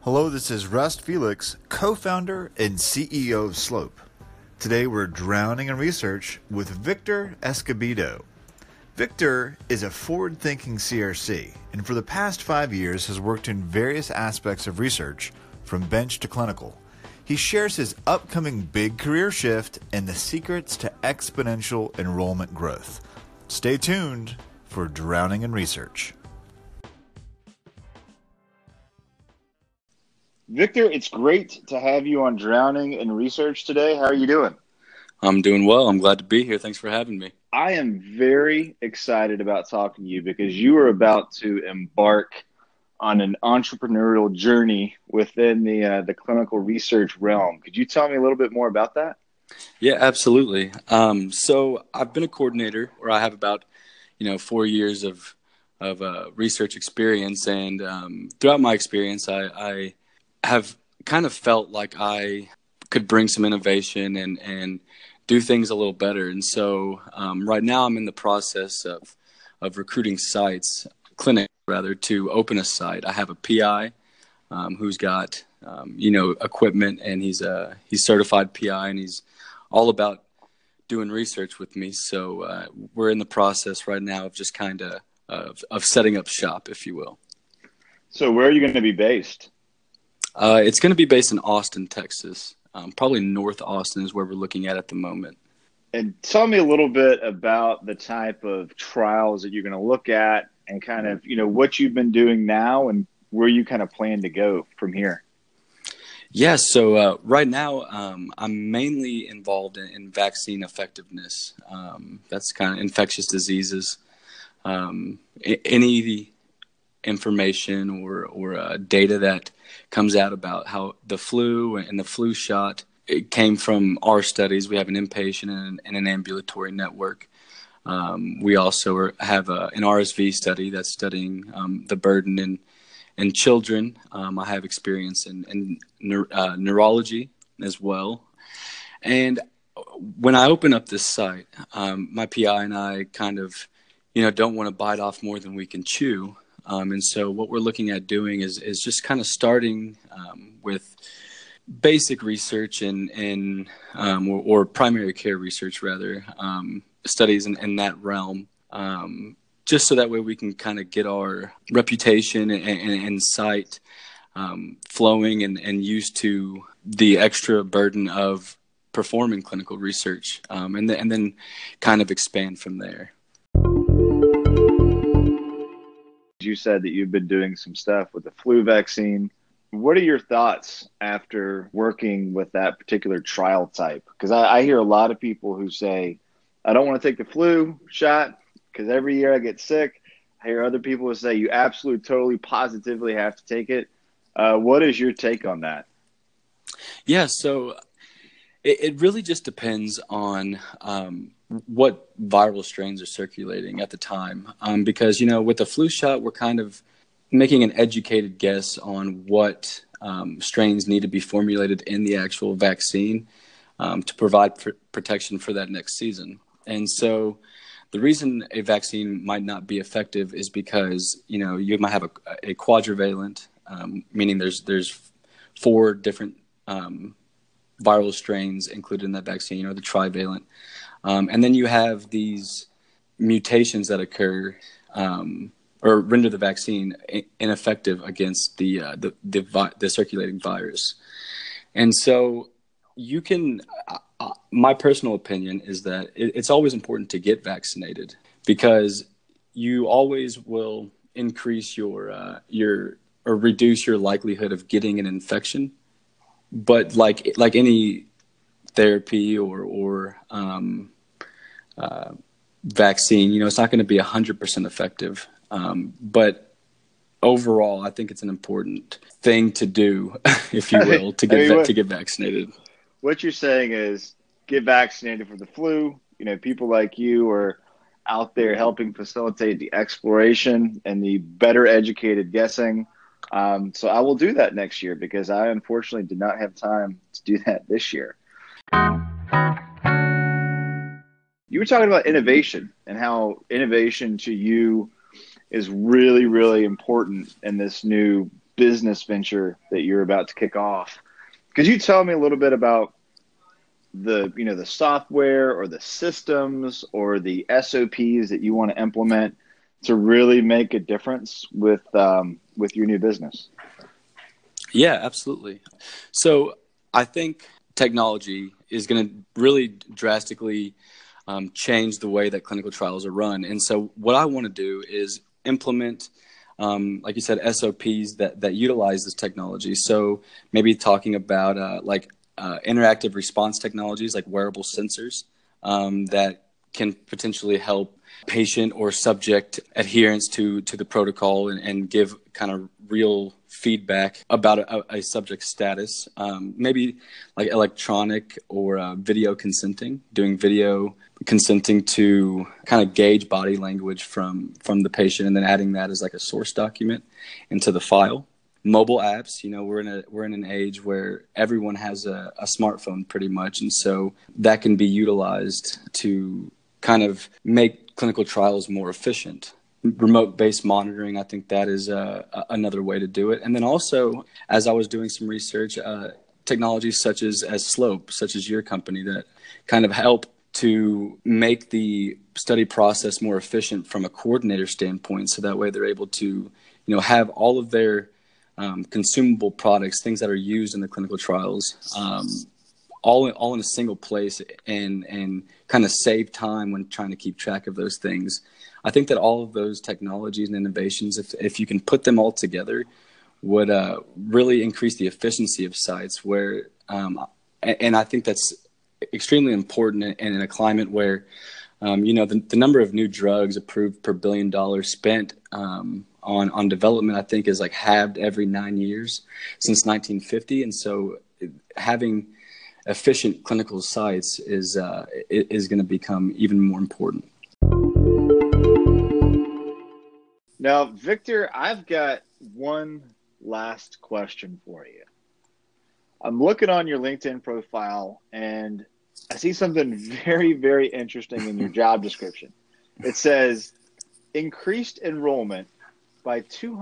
Hello, this is Rust Felix, co-founder and CEO of Slope. Today we're drowning in research with Victor Escobedo. Victor is a forward-thinking CRC, and for the past 5 years has worked in various aspects of research, from bench to clinical. He shares his upcoming big career shift and the secrets to exponential enrollment growth. Stay tuned for Drowning in Research. Victor, it's great to have you on Drowning in Research today. How are you doing? I'm doing well. I'm glad to be here. Thanks for having me. I am very excited about talking to you because you are about to embark on an entrepreneurial journey within the clinical research realm. Could you tell me a little bit more about that? Yeah, absolutely. So I've been a coordinator, or I have about 4 years of research experience, and throughout my experience, I have kind of felt like I could bring some innovation and do things a little better. And so right now I'm in the process of recruiting clinics to open a site. I have a PI who's got, equipment, and he's certified PI, and he's all about doing research with me. So we're in the process right now of just kind of setting up shop, if you will. So where are you going to be based? It's going to be based in Austin, Texas. Probably North Austin is where we're looking at the moment. And tell me a little bit about the type of trials that you're going to look at and kind of, what you've been doing now and where you kind of plan to go from here. Yeah, so right now I'm mainly involved in vaccine effectiveness. That's kind of infectious diseases. Any information or data that comes out about how the flu and the flu shot, it came from our studies. We have an inpatient and an ambulatory network. We also have an RSV study that's studying the burden in children. I have experience in neurology as well. And when I open up this site, my PI and I kind of, don't want to bite off more than we can chew. And so what we're looking at doing is just kind of starting with basic research or primary care research, rather, studies in that realm, just so that way we can kind of get our reputation and site flowing and used to the extra burden of performing clinical research, and then kind of expand from there. You said that you've been doing some stuff with the flu vaccine. What are your thoughts after working with that particular trial type? Because I hear a lot of people who say, I don't want to take the flu shot because every year I get sick. I hear other people who say you absolutely, totally, positively have to take it. What is your take on that? Yeah, so it really just depends on what viral strains are circulating at the time. Because, with the flu shot, we're kind of making an educated guess on what strains need to be formulated in the actual vaccine to provide protection for that next season. And so the reason a vaccine might not be effective is because, you might have a quadrivalent, meaning there's 4 different viral strains included in that vaccine, or the trivalent. And then you have these mutations that occur or render the vaccine ineffective against the circulating virus. And so you can, my personal opinion is that it's always important to get vaccinated, because you always will increase or reduce your likelihood of getting an infection. But like any therapy or vaccine, it's not going to be 100% effective. But overall, I think it's an important thing to do, if you will, to get vaccinated. What you're saying is get vaccinated for the flu. People like you are out there helping facilitate the exploration and the better educated guessing. So I will do that next year, because I unfortunately did not have time to do that this year. You were talking about innovation and how innovation to you is really, really important in this new business venture that you're about to kick off. Could you tell me a little bit about the software or the systems or the SOPs that you want to implement to really make a difference with your new business? Yeah, absolutely. So I think technology is going to really drastically change the way that clinical trials are run. And so what I want to do is implement, like you said, SOPs that utilize this technology. So maybe talking about interactive response technologies like wearable sensors that can potentially help patient or subject adherence to the protocol and give kind of real feedback about a subject's status. Maybe like electronic or video consenting, doing video consenting to kind of gauge body language from the patient and then adding that as like a source document into the file. Mobile apps, we're in an age where everyone has a smartphone pretty much, and so that can be utilized to kind of make clinical trials more efficient. Remote-based monitoring, I think that is another way to do it. And then also, as I was doing some research, technologies such as Slope, such as your company, that kind of help to make the study process more efficient from a coordinator standpoint, so that way they're able to, have all of their consumable products, things that are used in the clinical trials, all in a single place and kind of save time when trying to keep track of those things. I think that all of those technologies and innovations, if you can put them all together, would really increase the efficiency of sites. And I think that's extremely important in a climate where, the number of new drugs approved per $1 billion spent on development, I think, is like halved every 9 years since 1950. And so having efficient clinical sites is going to become even more important. Now, Victor, I've got one last question for you. I'm looking on your LinkedIn profile and I see something very, very interesting in your job description. It says increased enrollment by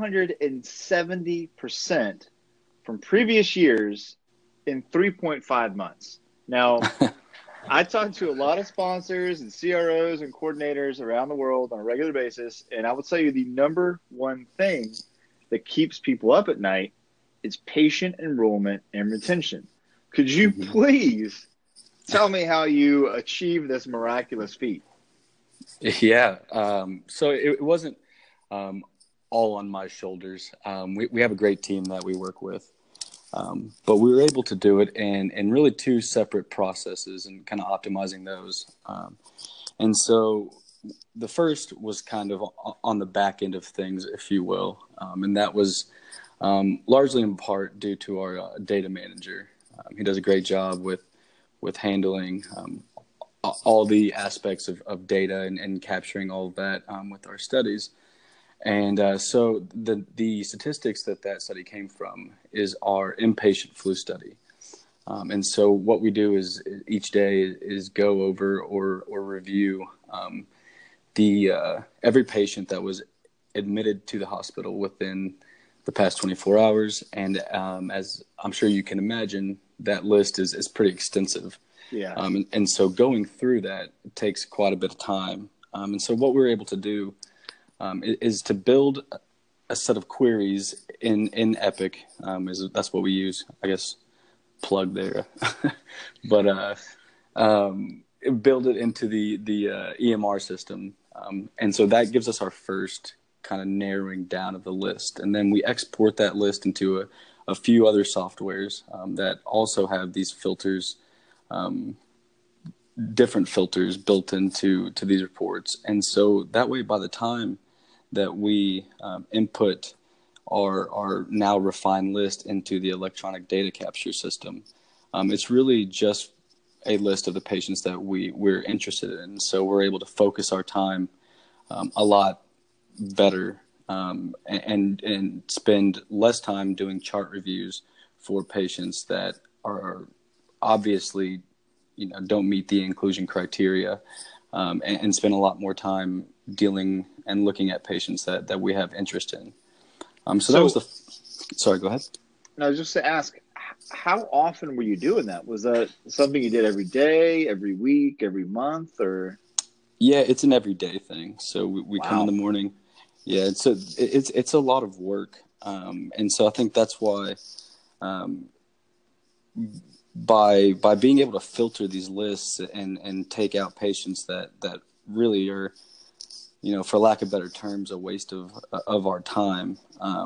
270% from previous years in 3.5 months. Now, I talk to a lot of sponsors and CROs and coordinators around the world on a regular basis, and I will tell you the number one thing that keeps people up at night is patient enrollment and retention. Could you please tell me how you achieve this miraculous feat? Yeah. So it wasn't all on my shoulders. We have a great team that we work with. But we were able to do it in really two separate processes and kind of optimizing those. And so the first was kind of on the back end of things, if you will. And that was largely in part due to our data manager. He does a great job with handling all the aspects of data and capturing all of that with our studies. And so the statistics that study came from is our inpatient flu study. And so what we do is each day is go over or review every patient that was admitted to the hospital within the past 24 hours. And as I'm sure you can imagine, that list is pretty extensive. Yeah. And so going through that takes quite a bit of time. And so what we're able to do is to build a set of queries in Epic. That's what we use, I guess, plug there. But build it into the EMR system. And so that gives us our first kind of narrowing down of the list. And then we export that list into a few other softwares that also have these filters, different filters built into these reports. And so that way, by the time that we input our now refined list into the electronic data capture system, it's really just a list of the patients that we're interested in. So we're able to focus our time a lot better and spend less time doing chart reviews for patients that are obviously don't meet the inclusion criteria, and spend a lot more time dealing and looking at patients that we have interest in. So that was Sorry, go ahead. And I was just to ask, how often were you doing that? Was that something you did every day, every week, every month, or? Yeah, it's an everyday thing. So we come in the morning. Yeah, it's a lot of work, and so I think that's why, by being able to filter these lists and take out patients that really are, for lack of better terms, a waste of our time.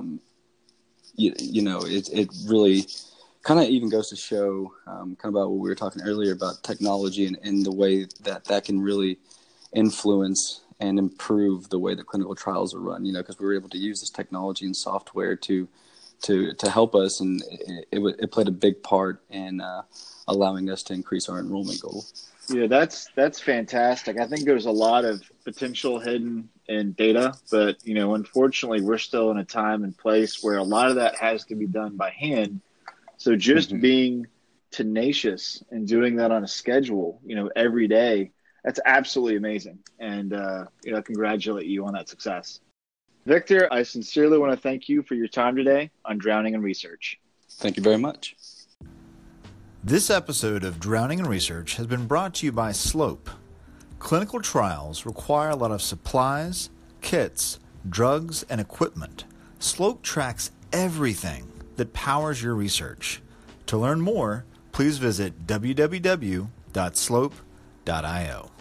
It really kind of even goes to show kind of about what we were talking earlier about technology and the way that can really influence and improve the way that clinical trials are run, because we were able to use this technology and software to help us, and it played a big part in allowing us to increase our enrollment goal. Yeah, that's fantastic. I think there's a lot of potential hidden in data, but unfortunately, we're still in a time and place where a lot of that has to be done by hand. So just being tenacious and doing that on a schedule, every day, that's absolutely amazing. And I congratulate you on that success. Victor, I sincerely want to thank you for your time today on Drowning in Research. Thank you very much. This episode of Drowning in Research has been brought to you by Slope. Clinical trials require a lot of supplies, kits, drugs, and equipment. Slope tracks everything that powers your research. To learn more, please visit www.slope.io.